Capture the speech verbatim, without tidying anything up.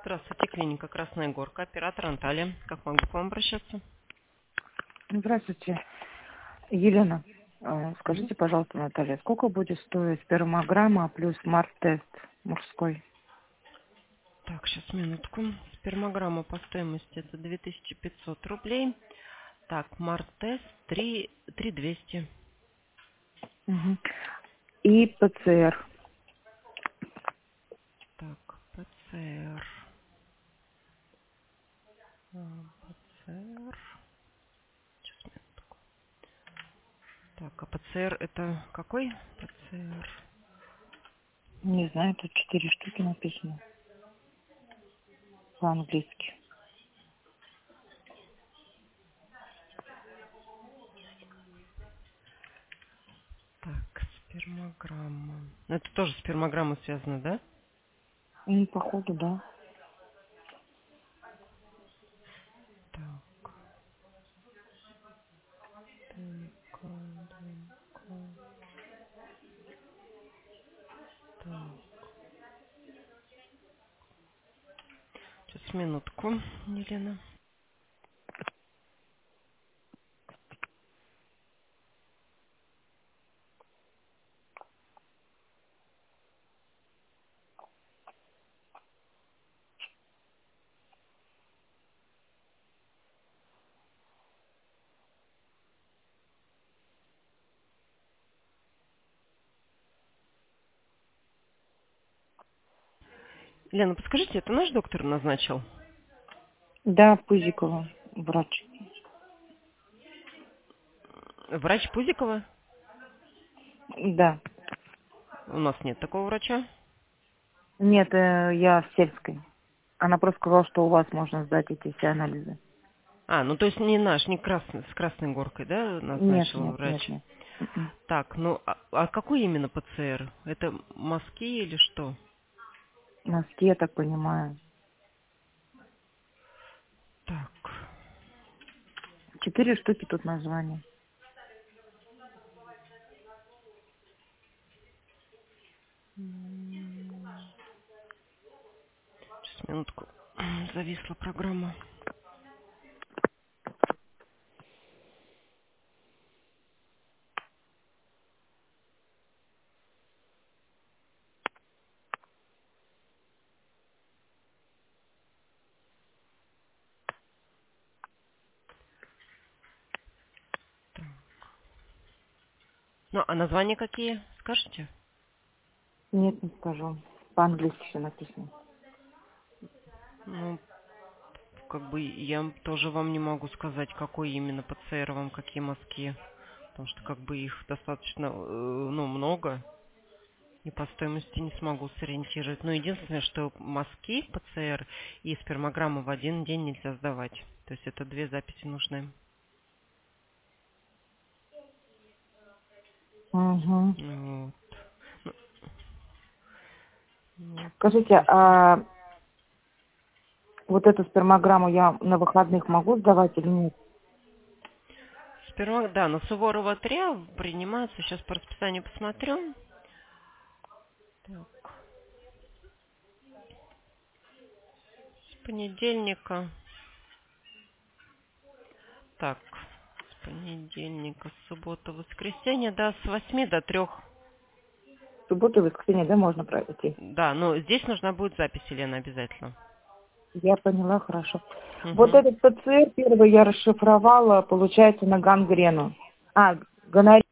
Здравствуйте, клиника Красная Горка, оператор Анталия. Как могу к вам обращаться? Здравствуйте, Елена. Э, Мгм. Скажите, пожалуйста, Наталья, сколько будет стоить спермограмма плюс март-тест мужской? Так, сейчас минутку. Спермограмма по стоимости это две тысячи пятьсот рублей. Так, март-тест три тысячи двести. Мгм. И ПЦР. Так, ПЦР. А, ПЦР. Сейчас минутку. Так, а ПЦР это какой? ПЦР. Не знаю, тут четыре штуки написано по-английски. Так, спермограмма. Ну, это тоже спермограмма связана, да? Ну, походу, да. Так, ДНК, ДНК, так. Сейчас минутку, Елена. Лена, подскажите, это наш доктор назначил? Да, Пузикова, врач. Врач Пузикова? Да. У нас нет такого врача. Нет, э, я в сельской. Она просто сказала, что у вас можно сдать эти все анализы. А, ну то есть не наш, не красный, с Красной Горкой, да, Нет, назначил нет, врач? нет, нет. М-м. Так, ну а, а какой именно ПЦР? Это мазки или что? Носки, я так понимаю. Так, Четыре штуки тут название. сейчас минутку. Зависла программа. Ну, а названия какие? Скажете? Нет, не скажу. По-английски все написано. Ну, как бы я тоже вам не могу сказать, какой именно ПЦР вам, какие мазки. Потому что как бы их достаточно, э, ну, много. И по стоимости не смогу сориентировать. Но единственное, что мазки ПЦР и спермограмму в один день нельзя сдавать. То есть это две записи нужны. Угу. Вот. Вот. Скажите, а вот эту спермограмму я на выходных могу сдавать или нет? Сперма, да, на Суворова три принимаются. Сейчас по расписанию посмотрю. Так, с понедельника. Так, с понедельника, суббота, воскресенье, да, с восьми до трех. В субботу и воскресенье, да, можно пройти? Да, но здесь нужна будет запись, Елена, обязательно. Я поняла, хорошо. Вот Угу. этот ПЦР первый я расшифровала, получается, на гангрену. А, гонорею.